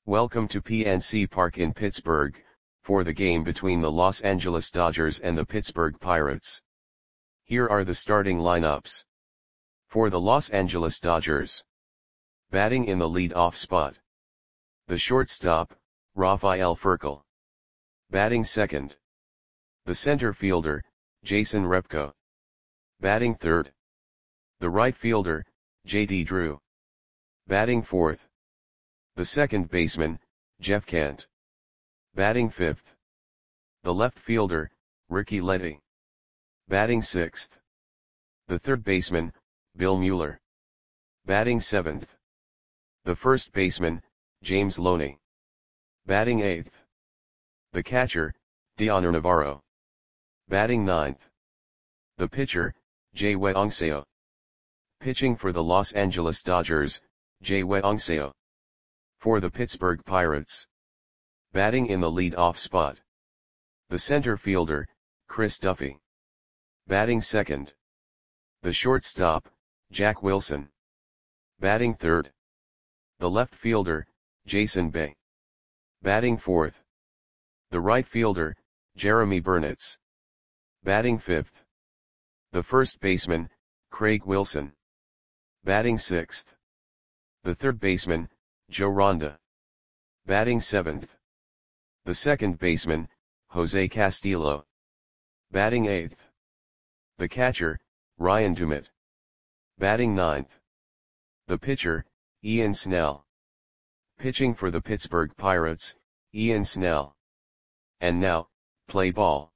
Welcome to PNC Park in Pittsburgh, for the game between the Los Angeles Dodgers and the Pittsburgh Pirates. Here are the starting lineups. For the Los Angeles Dodgers. Batting in the lead-off spot. The shortstop, Rafael Furcal. Batting second. The center fielder, Jason Repko. Batting third. The right fielder, J.D. Drew. Batting fourth. The second baseman, Jeff Kent. Batting fifth. The left fielder, Ricky Letty. Batting sixth. The third baseman, Bill Mueller. Batting seventh. The first baseman, James Loney. Batting eighth. The catcher, Dioner Navarro. Batting ninth. The pitcher, Jay-Wei Ong-seo. Pitching for the Los Angeles Dodgers, Jay-Wei Ong-seo. For the Pittsburgh Pirates. Batting in the lead-off spot. The center fielder, Chris Duffy. Batting second. The shortstop, Jack Wilson. Batting third. The left fielder, Jason Bay. Batting fourth. The right fielder, Jeremy Burnitz. Batting fifth. The first baseman, Craig Wilson. Batting sixth. The third baseman, Joe Ronda. Batting seventh. The second baseman, Jose Castillo. Batting eighth. The catcher, Ryan Dumit. Batting ninth. The pitcher, Ian Snell. Pitching for the Pittsburgh Pirates, Ian Snell. And now, play ball.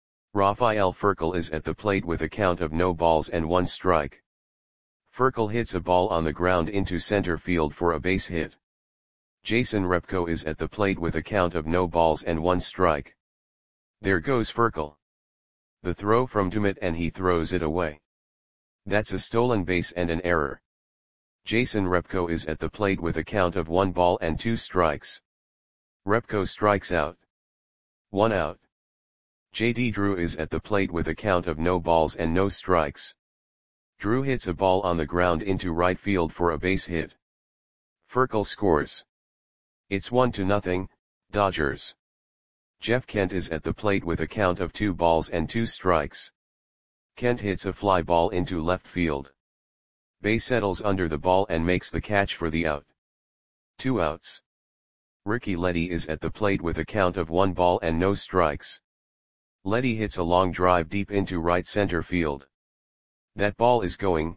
Rafael Furcal is at the plate with a count of no balls and 1 strike. Furcal hits a ball on the ground into center field for a base hit. Jason Repko is at the plate with a count of no balls and 1 strike. There goes Furcal. The throw from Dumit and he throws it away. That's a stolen base and an error. Jason Repko is at the plate with a count of 1 ball and 2 strikes. Repko strikes out. 1 out. J.D. Drew is at the plate with a count of no balls and no strikes. Drew hits a ball on the ground into right field for a base hit. Furcal scores. It's 1-0, Dodgers. Jeff Kent is at the plate with a count of 2 balls and 2 strikes. Kent hits a fly ball into left field. Bay settles under the ball and makes the catch for the out. 2 outs. Ricky Letty is at the plate with a count of 1 ball and no strikes. Letty hits a long drive deep into right center field. That ball is gone.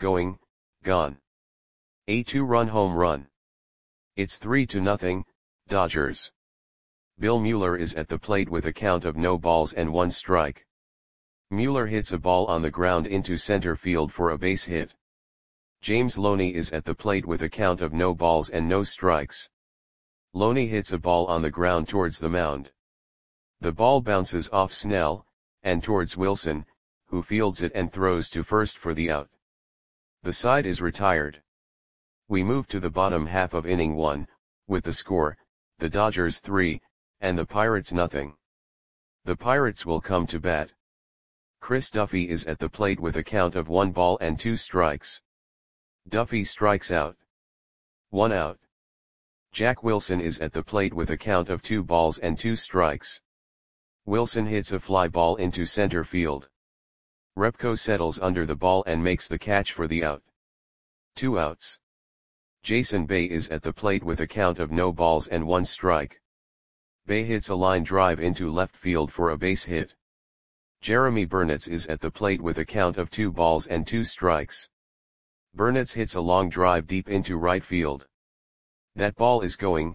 A 2-run home run. It's 3-0, Dodgers. Bill Mueller is at the plate with a count of no balls and 1 strike. Mueller hits a ball on the ground into center field for a base hit. James Loney is at the plate with a count of no balls and no strikes. Loney hits a ball on the ground towards the mound. The ball bounces off Snell, and towards Wilson, who fields it and throws to first for the out. The side is retired. We move to the bottom half of inning 1, with the score, the Dodgers 3, and the Pirates nothing. The Pirates will come to bat. Chris Duffy is at the plate with a count of 1 ball and 2 strikes. Duffy strikes out. 1 out. Jack Wilson is at the plate with a count of 2 balls and 2 strikes. Wilson hits a fly ball into center field. Repko settles under the ball and makes the catch for the out. 2 outs. Jason Bay is at the plate with a count of no balls and 1 strike. Bay hits a line drive into left field for a base hit. Jeremy Burnitz is at the plate with a count of 2 balls and 2 strikes. Burnitz hits a long drive deep into right field. That ball is gone.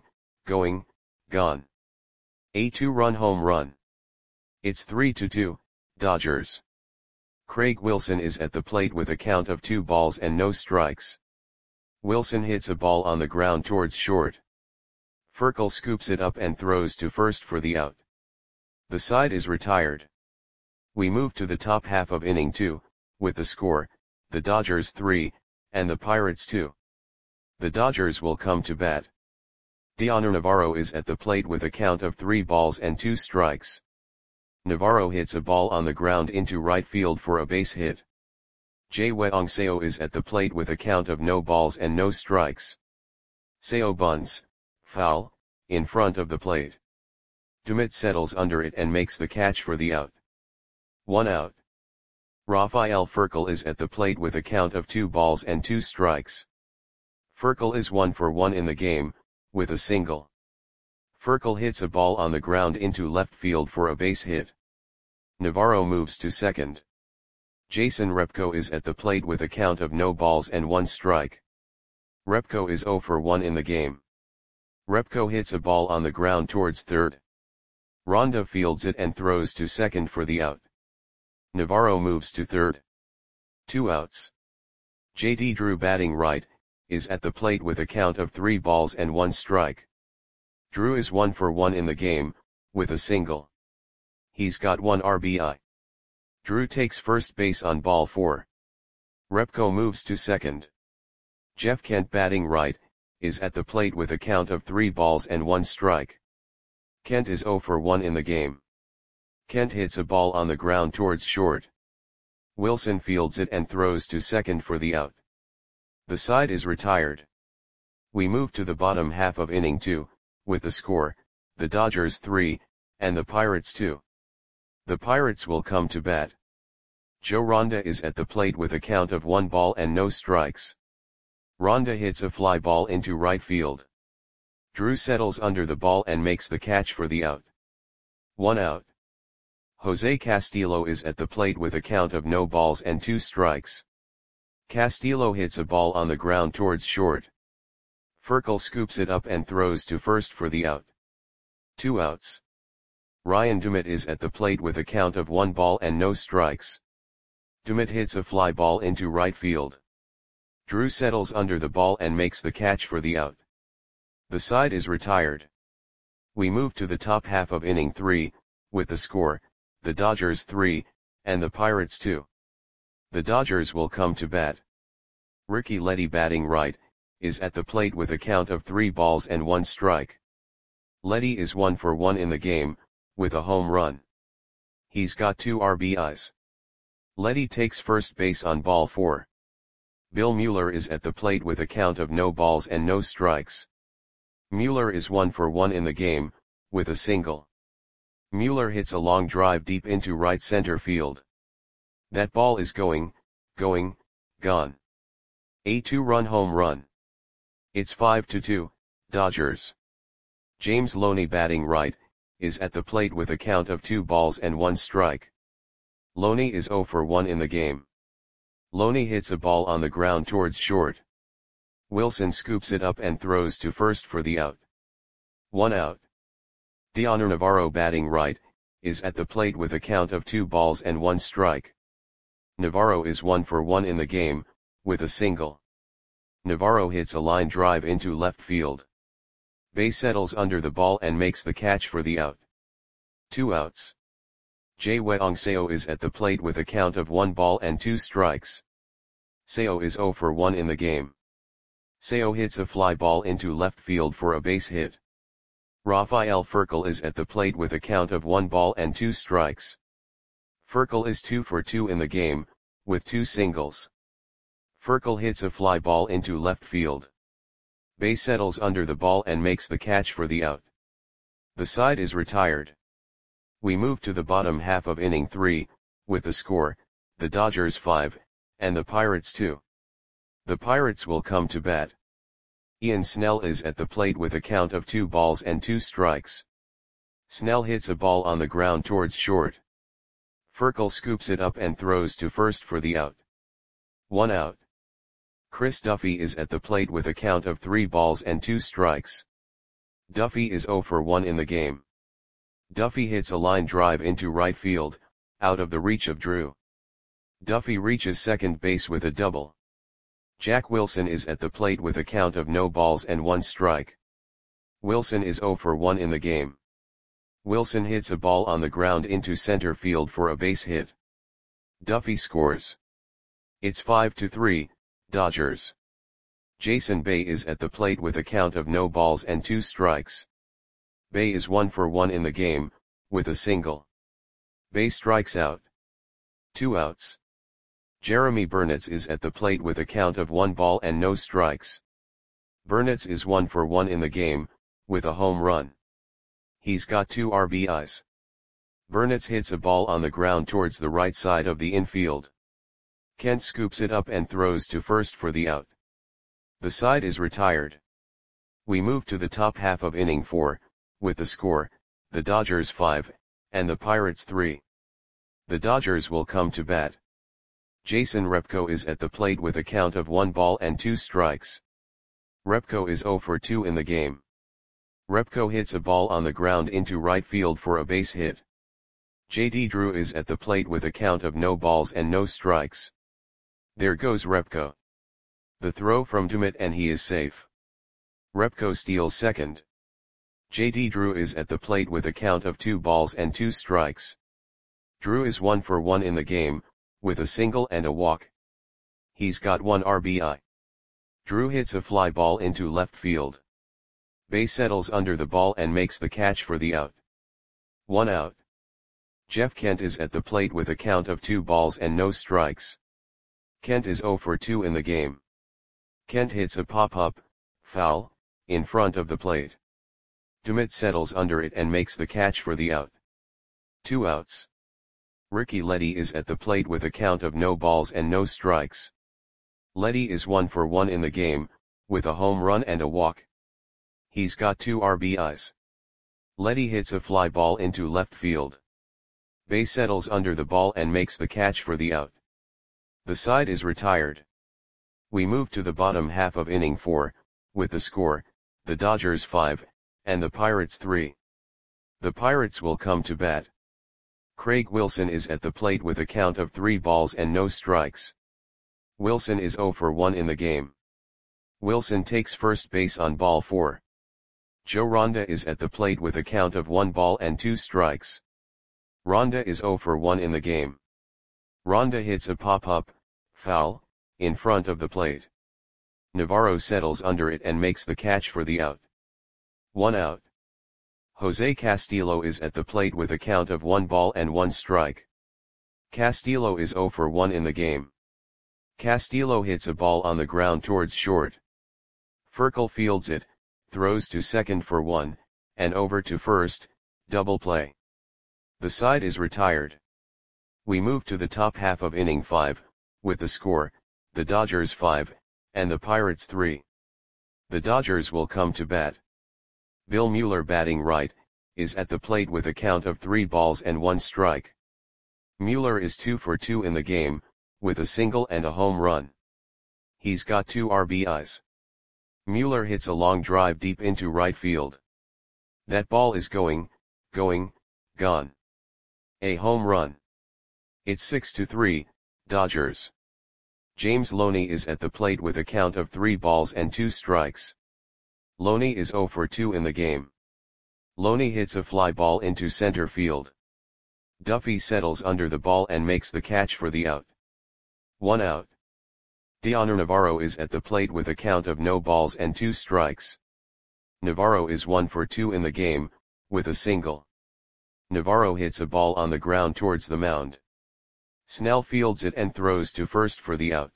A 2-run home run. It's 3-2, Dodgers. Craig Wilson is at the plate with a count of 2 balls and no strikes. Wilson hits a ball on the ground towards short. Furcal scoops it up and throws to first for the out. The side is retired. We move to the top half of inning 2, with the score, the Dodgers 3, and the Pirates 2. The Dodgers will come to bat. Dioner Navarro is at the plate with a count of 3 balls and 2 strikes. Navarro hits a ball on the ground into right field for a base hit. Jay-Wei Ong-seo is at the plate with a count of no balls and no strikes. Seo bunts, Foul, in front of the plate. Dumit settles under it and makes the catch for the out. 1 out. Rafael Furcal is at the plate with a count of 2 balls and 2 strikes. Furcal is 1 for 1 in the game, with a single. Furcal hits a ball on the ground into left field for a base hit. Navarro moves to second. Jason Repko is at the plate with a count of no balls and 1 strike. Repko is 0 for 1 in the game. Repko hits a ball on the ground towards third. Ronda fields it and throws to second for the out. Navarro moves to third. 2 outs. JD Drew batting right, is at the plate with a count of 3 balls and 1 strike. Drew is 1 for 1 in the game, with a single. He's got 1 RBI. Drew takes first base on ball 4. Repko moves to second. Jeff Kent batting right, is at the plate with a count of 3 balls and 1 strike. Kent is 0 for 1 in the game. Kent hits a ball on the ground towards short. Wilson fields it and throws to second for the out. The side is retired. We move to the bottom half of inning 2, with the score, the Dodgers 3, and the Pirates 2. The Pirates will come to bat. Joe Ronda is at the plate with a count of 1 ball and no strikes. Ronda hits a fly ball into right field. Drew settles under the ball and makes the catch for the out. 1 out. Jose Castillo is at the plate with a count of no balls and 2 strikes. Castillo hits a ball on the ground towards short. Furcal scoops it up and throws to first for the out. 2 outs. Ryan Dumit is at the plate with a count of 1 ball and no strikes. Dumit hits a fly ball into right field. Drew settles under the ball and makes the catch for the out. The side is retired. We move to the top half of inning 3, with the score, the Dodgers 3, and the Pirates 2. The Dodgers will come to bat. Ricky Leddy batting right, is at the plate with a count of 3 balls and 1 strike. Leddy is 1 for 1 in the game, with a home run. He's got 2 RBIs. Leddy takes first base on ball 4. Bill Mueller is at the plate with a count of no balls and no strikes. Mueller is 1 for 1 in the game, with a single. Mueller hits a long drive deep into right center field. That ball is going, gone. A 2-run home run. It's 5-2, Dodgers. James Loney batting right, is at the plate with a count of 2 balls and 1 strike. Loney is 0 for 1 in the game. Loney hits a ball on the ground towards short. Wilson scoops it up and throws to first for the out. 1 out. Dioner Navarro batting right, is at the plate with a count of 2 balls and 1 strike. Navarro is 1 for 1 in the game, with a single. Navarro hits a line drive into left field. Bay settles under the ball and makes the catch for the out. 2 outs. Jae-Weong Seo is at the plate with a count of 1 ball and 2 strikes. Seo is 0 for 1 in the game. Seo hits a fly ball into left field for a base hit. Rafael Furcal is at the plate with a count of 1 ball and 2 strikes. Furcal is 2 for 2 in the game, with 2 singles. Furcal hits a fly ball into left field. Bay settles under the ball and makes the catch for the out. The side is retired. We move to the bottom half of inning 3, with the score, the Dodgers 5, and the Pirates 2. The Pirates will come to bat. Ian Snell is at the plate with a count of 2 balls and 2 strikes. Snell hits a ball on the ground towards short. Furcal scoops it up and throws to first for the out. 1 out. Chris Duffy is at the plate with a count of 3 balls and 2 strikes. Duffy is 0 for 1 in the game. Duffy hits a line drive into right field, out of the reach of Drew. Duffy reaches second base with a double. Jack Wilson is at the plate with a count of no balls and 1 strike. Wilson is 0 for 1 in the game. Wilson hits a ball on the ground into center field for a base hit. Duffy scores. It's 5-3, Dodgers. Jason Bay is at the plate with a count of no balls and 2 strikes. Bay is 1 for 1 in the game, with a single. Bay strikes out. 2 outs. Jeremy Burnitz is at the plate with a count of 1 ball and no strikes. Burnitz is 1 for 1 in the game, with a home run. He's got 2 RBIs. Burnitz hits a ball on the ground towards the right side of the infield. Kent scoops it up and throws to first for the out. The side is retired. We move to the top half of inning 4, with the score, the Dodgers 5, and the Pirates 3. The Dodgers will come to bat. Jason Repko is at the plate with a count of 1 ball and 2 strikes. Repko is 0 for 2 in the game. Repko hits a ball on the ground into right field for a base hit. J.D. Drew is at the plate with a count of no balls and no strikes. There goes Repko. The throw from Dummett and he is safe. Repko steals second. J.D. Drew is at the plate with a count of 2 balls and 2 strikes. Drew is 1 for 1 in the game, with a single and a walk. He's got 1 RBI. Drew hits a fly ball into left field. Bay settles under the ball and makes the catch for the out. 1 out. Jeff Kent is at the plate with a count of 2 balls and no strikes. Kent is 0 for 2 in the game. Kent hits a pop-up, foul, in front of the plate. Dummett settles under it and makes the catch for the out. 2 outs. Ricky Leddy is at the plate with a count of no balls and no strikes. Leddy is 1 for 1 in the game, with a home run and a walk. He's got 2 RBIs. Leddy hits a fly ball into left field. Bay settles under the ball and makes the catch for the out. The side is retired. We move to the bottom half of inning 4, with the score, the Dodgers 5, and the Pirates 3. The Pirates will come to bat. Craig Wilson is at the plate with a count of 3 balls and no strikes. Wilson is 0 for 1 in the game. Wilson takes first base on ball 4. Joe Ronda is at the plate with a count of 1 ball and 2 strikes. Ronda is 0 for 1 in the game. Ronda hits a pop-up, foul, in front of the plate. Navarro settles under it and makes the catch for the out. 1 out. Jose Castillo is at the plate with a count of 1 ball and 1 strike. Castillo is 0 for 1 in the game. Castillo hits a ball on the ground towards short. Furcal fields it, throws to second for 1, and over to first, double play. The side is retired. We move to the top half of inning 5, with the score, the Dodgers 5, and the Pirates 3. The Dodgers will come to bat. Bill Mueller, batting right, is at the plate with a count of 3 balls and 1 strike. Mueller is 2 for 2 in the game, with a single and a home run. He's got 2 RBIs. Mueller hits a long drive deep into right field. That ball is going, gone. A home run. It's 6-3, Dodgers. James Loney is at the plate with a count of 3 balls and 2 strikes. Loney is 0 for 2 in the game. Loney hits a fly ball into center field. Duffy settles under the ball and makes the catch for the out. 1 out. Dioner Navarro is at the plate with a count of no balls and 2 strikes. Navarro is 1 for 2 in the game, with a single. Navarro hits a ball on the ground towards the mound. Snell fields it and throws to first for the out.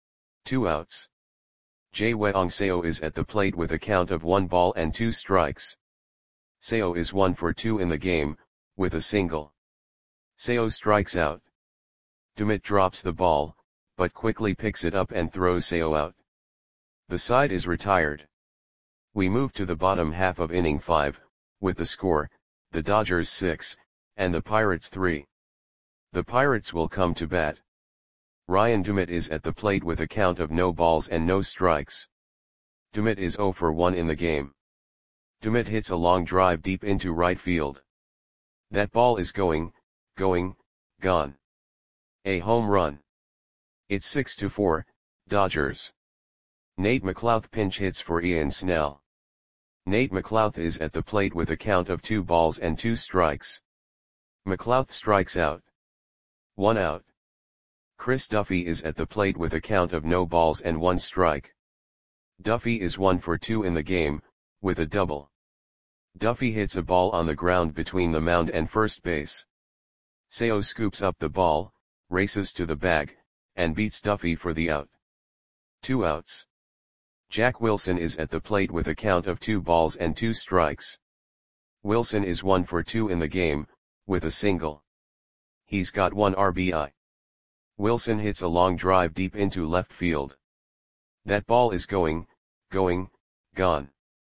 2 outs. Jae-Weong Seo is at the plate with a count of 1 ball and 2 strikes. Seo is 1 for 2 in the game, with a single. Seo strikes out. Dummett drops the ball, but quickly picks it up and throws Seo out. The side is retired. We move to the bottom half of inning 5, with the score, the Dodgers 6, and the Pirates 3. The Pirates will come to bat. Ryan Dummett is at the plate with a count of no balls and no strikes. Dummett is 0 for 1 in the game. Dummett hits a long drive deep into right field. That ball is going, gone. A home run. It's 6-4, Dodgers. Nate McLouth pinch hits for Ian Snell. Nate McLouth is at the plate with a count of 2 balls and 2 strikes. McLouth strikes out. 1 out. Chris Duffy is at the plate with a count of no balls and 1 strike. Duffy is 1 for 2 in the game, with a double. Duffy hits a ball on the ground between the mound and first base. Seo scoops up the ball, races to the bag, and beats Duffy for the out. 2 outs. Jack Wilson is at the plate with a count of 2 balls and 2 strikes. Wilson is 1 for 2 in the game, with a single. He's got 1 RBI. Wilson hits a long drive deep into left field. That ball is going, gone.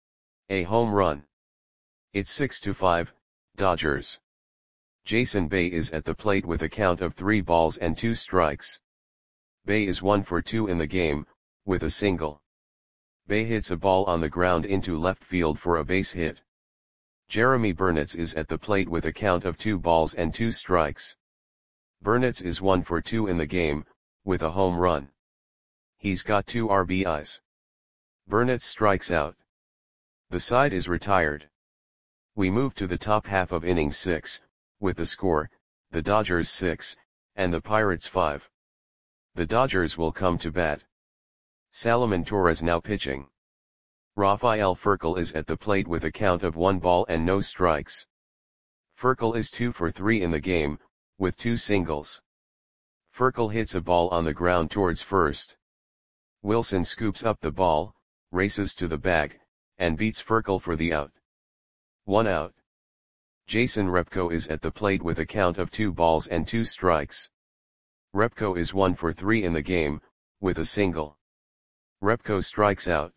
A home run. It's 6-5, Dodgers. Jason Bay is at the plate with a count of 3 balls and 2 strikes. Bay is 1 for 2 in the game, with a single. Bay hits a ball on the ground into left field for a base hit. Jeremy Burnitz is at the plate with a count of 2 balls and 2 strikes. Burnitz is 1 for 2 in the game, with a home run. He's got 2 RBIs. Burnitz strikes out. The side is retired. We move to the top half of inning 6, with the score, the Dodgers 6, and the Pirates 5. The Dodgers will come to bat. Salomon Torres now pitching. Rafael Furcal is at the plate with a count of 1 ball and no strikes. Furcal is 2 for 3 in the game, with 2 singles. Furcal hits a ball on the ground towards first. Wilson scoops up the ball, races to the bag, and beats Furcal for the out. 1 out. Jason Repko is at the plate with a count of 2 balls and 2 strikes. Repko is 1 for 3 in the game, with a single. Repko strikes out.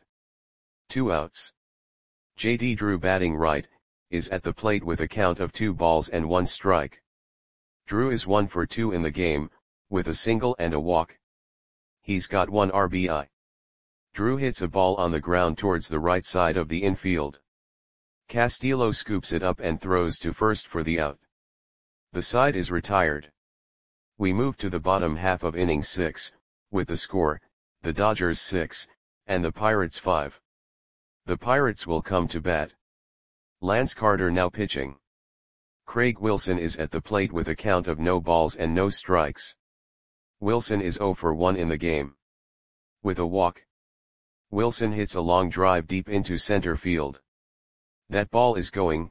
2 outs. J.D. Drew batting right, is at the plate with a count of 2 balls and 1 strike. Drew is 1 for 2 in the game, with a single and a walk. He's got 1 RBI. Drew hits a ball on the ground towards the right side of the infield. Castillo scoops it up and throws to first for the out. The side is retired. We move to the bottom half of inning 6, with the score, the Dodgers 6, and the Pirates 5. The Pirates will come to bat. Lance Carter now pitching. Craig Wilson is at the plate with a count of no balls and no strikes. Wilson is 0 for 1 in the game. With a walk. Wilson hits a long drive deep into center field. That ball is going,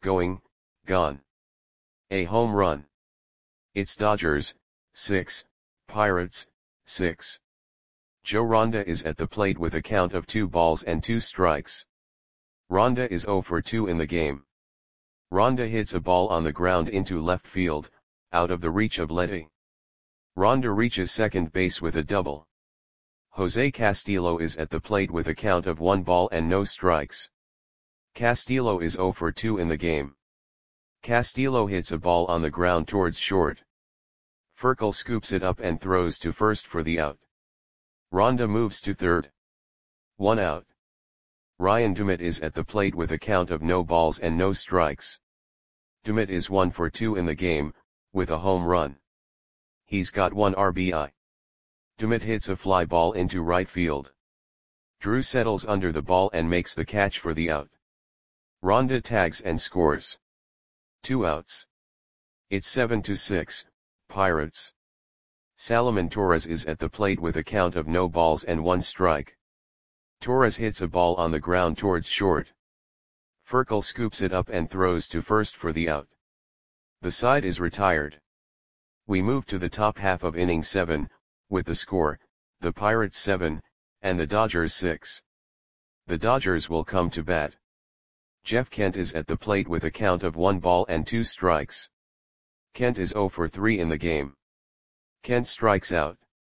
gone. A home run. It's Dodgers, 6, Pirates, 6. Joe Ronda is at the plate with a count of 2 balls and 2 strikes. Ronda is 0 for 2 in the game. Ronda hits a ball on the ground into left field, out of the reach of Letty. Ronda reaches second base with a double. Jose Castillo is at the plate with a count of 1 ball and no strikes. Castillo is 0 for 2 in the game. Castillo hits a ball on the ground towards short. Furcal scoops it up and throws to first for the out. Ronda moves to third. 1 out. Ryan Dumit is at the plate with a count of no balls and no strikes. Dumit is 1 for 2 in the game, with a home run. He's got 1 RBI. Dumit hits a fly ball into right field. Drew settles under the ball and makes the catch for the out. Ronda tags and scores. 2 outs. It's 7-6, Pirates. Salomon Torres is at the plate with a count of no balls and 1 strike. Torres hits a ball on the ground towards short. Furcal scoops it up and throws to first for the out. The side is retired. We move to the top half of inning 7, with the score, the Pirates 7, and the Dodgers 6. The Dodgers will come to bat. Jeff Kent is at the plate with a count of 1 ball and 2 strikes. Kent is 0 for 3 in the game. Kent strikes out.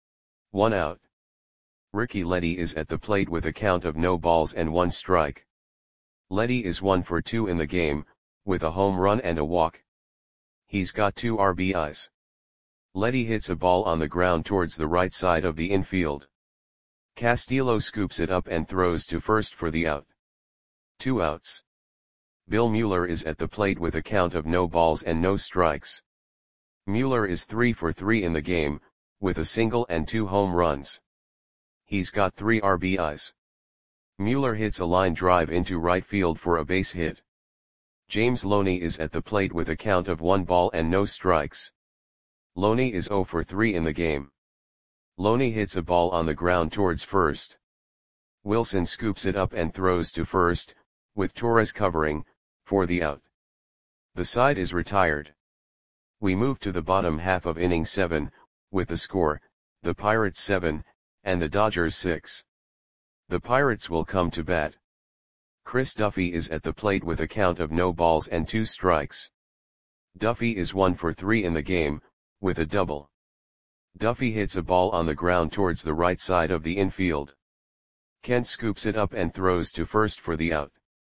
1 out. Ricky Letty is at the plate with a count of no balls and 1 strike. Letty is 1 for 2 in the game, with a home run and a walk. He's got 2 RBIs. Letty hits a ball on the ground towards the right side of the infield. Castillo scoops it up and throws to first for the out. 2 outs. Bill Mueller is at the plate with a count of no balls and no strikes. Mueller is 3 for 3 in the game, with a single and 2 home runs. He's got 3 RBIs. Mueller hits a line drive into right field for a base hit. James Loney is at the plate with a count of 1 ball and no strikes. Loney is 0 for 3 in the game. Loney hits a ball on the ground towards first. Wilson scoops it up and throws to first, with Torres covering, for the out. The side is retired. We move to the bottom half of inning 7, with the score, the Pirates 7, and the Dodgers 6. The Pirates will come to bat. Chris Duffy is at the plate with a count of no balls and 2 strikes. Duffy is 1 for 3 in the game, with a double. Duffy hits a ball on the ground towards the right side of the infield. Kent scoops it up and throws to first for the out.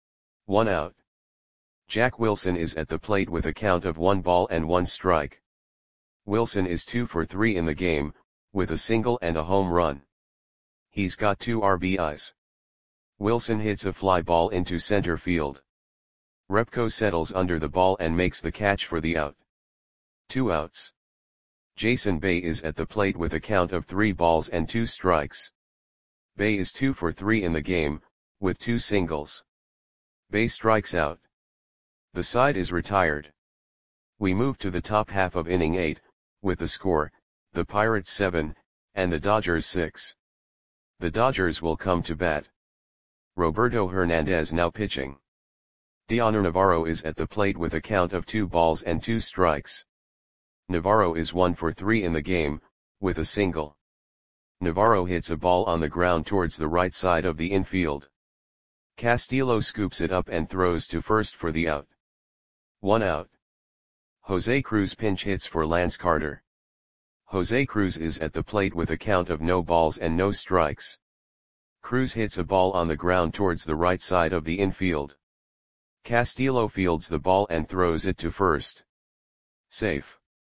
1 out. Jack Wilson is at the plate with a count of 1 ball and 1 strike. Wilson is 2 for 3 in the game, with a single and a home run. He's got 2 RBIs. Wilson hits a fly ball into center field. Repko settles under the ball and makes the catch for the out. 2 outs. Jason Bay is at the plate with a count of 3 balls and 2 strikes. Bay is 2 for 3 in the game, with 2 singles. Bay strikes out. The side is retired. We move to the top half of inning 8, with the score, the Pirates 7, and the Dodgers 6. The Dodgers will come to bat. Roberto Hernandez now pitching. Dioner Navarro is at the plate with a count of 2 balls and 2 strikes. Navarro is 1 for 3 in the game, with a single. Navarro hits a ball on the ground towards the right side of the infield. Castillo scoops it up and throws to first for the out. 1 out. Jose Cruz pinch hits for Lance Carter. Jose Cruz is at the plate with a count of no balls and no strikes. Cruz hits a ball on the ground towards the right side of the infield. Castillo fields the ball and throws it to first. Safe.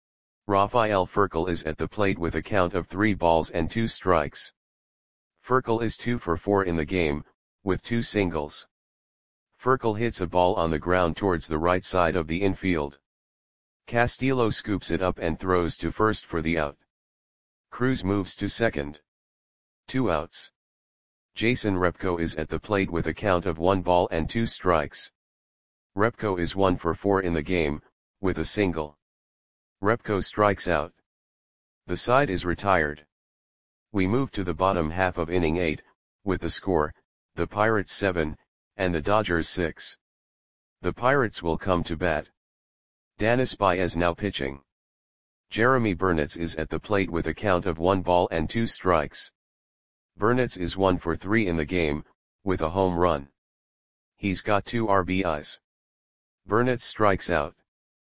Rafael Furcal is at the plate with a count of 3 balls and 2 strikes. Furcal is 2 for 4 in the game, with 2 singles. Furcal hits a ball on the ground towards the right side of the infield. Castillo scoops it up and throws to first for the out. Cruz moves to second. 2 outs. Jason Repko is at the plate with a count of 1 ball and 2 strikes. Repko is 1 for 4 in the game, with a single. Repko strikes out. The side is retired. We move to the bottom half of inning 8, with the score, the Pirates 7, and the Dodgers 6. The Pirates will come to bat. Danis Baez now pitching. Jeremy Burnitz is at the plate with a count of 1 ball and 2 strikes. Burnitz is 1 for 3 in the game, with a home run. He's got 2 RBIs. Burnitz strikes out.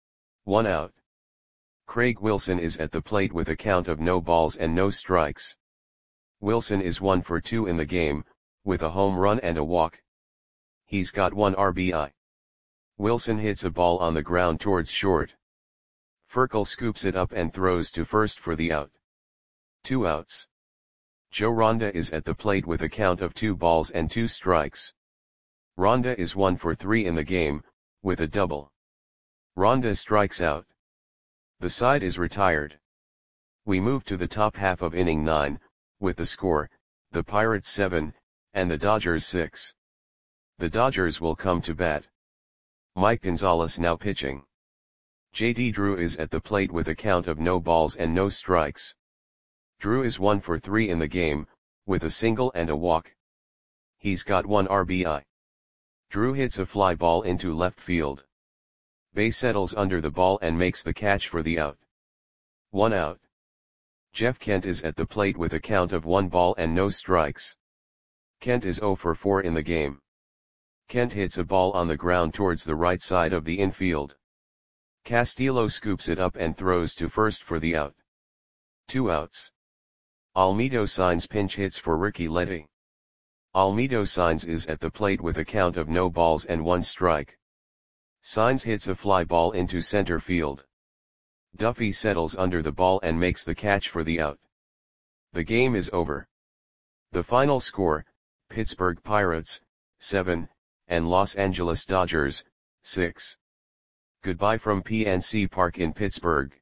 1 out. Craig Wilson is at the plate with a count of no balls and no strikes. Wilson is 1 for 2 in the game, with a home run and a walk. He's got 1 RBI. Wilson hits a ball on the ground towards short. Furcal scoops it up and throws to first for the out. 2 outs. Joe Ronda is at the plate with a count of 2 balls and 2 strikes. Ronda is 1 for 3 in the game, with a double. Ronda strikes out. The side is retired. We move to the top half of inning 9, with the score, the Pirates 7, and the Dodgers 6. The Dodgers will come to bat. Mike Gonzalez now pitching. J.D. Drew is at the plate with a count of no balls and no strikes. Drew is 1 for 3 in the game, with a single and a walk. He's got 1 RBI. Drew hits a fly ball into left field. Bay settles under the ball and makes the catch for the out. 1 out. Jeff Kent is at the plate with a count of 1 ball and no strikes. Kent is 0 for 4 in the game. Kent hits a ball on the ground towards the right side of the infield. Castillo scoops it up and throws to first for the out. 2 outs. Almedo Sainz pinch hits for Ricky Letty. Almedo Sainz is at the plate with a count of no balls and 1 strike. Sainz hits a fly ball into center field. Duffy settles under the ball and makes the catch for the out. The game is over. The final score, Pittsburgh Pirates, 7, and Los Angeles Dodgers, 6. Goodbye from PNC Park in Pittsburgh.